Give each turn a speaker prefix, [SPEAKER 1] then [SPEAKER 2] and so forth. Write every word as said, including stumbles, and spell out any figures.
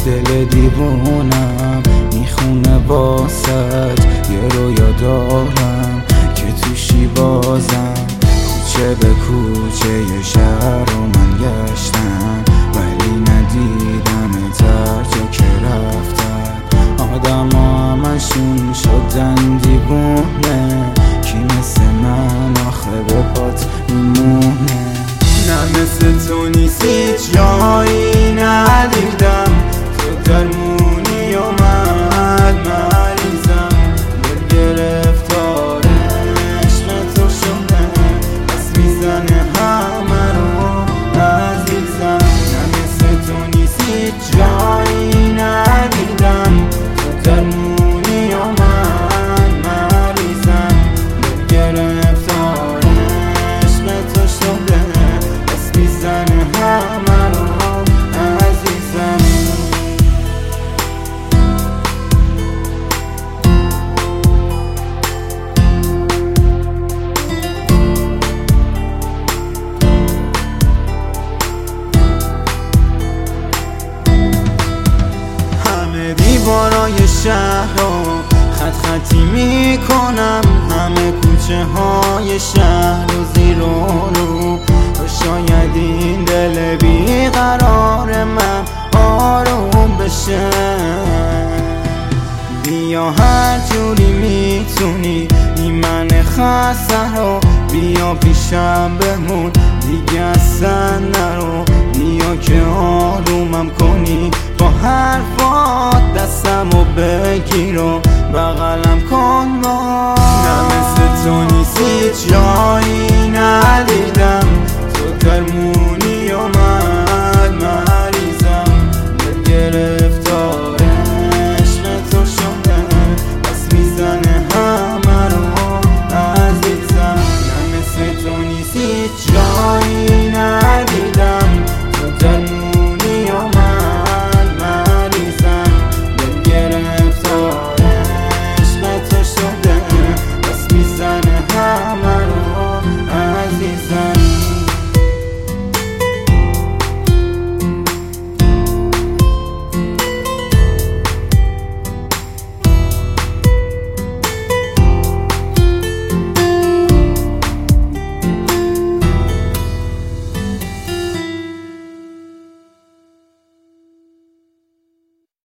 [SPEAKER 1] دل دیوونم میخونه واسد، یه رویا دارم که توشی بازم. کوچه به کوچه یه شهر رو من گشتم، ولی ندیدم هر جا که رفتم. آدم ها همشون شدن دیوونه، کی مثل من آخه به پات میمونه؟ نه مثل تو نیست هیچ جایی ندیدم، تو درمونی اومد مریضم. دل گرفتار عشق تو شده، بس میزنه همه رو عزیزم. نه مثل تو نیست هیچ جایی ندیدم، تو درمونی اومد مریضم. دل گرفتار عشق تو شده، بس میزنه همه رو عزیزم. همه دیوارای شهر رو خط خطی میکنم، همه کوچه های شهر رو زیر و رو. تو شاید این دل بیقرار من آروم بشه. بیا هر جوری میتونی این من خسته رو، بیا پیشم بمون دیگه اصلا نرو. بیا که آرومم کنی با حرفات، دستمو بگیر و بغلم کن. ما نه مثل تو نیست هیچ جایی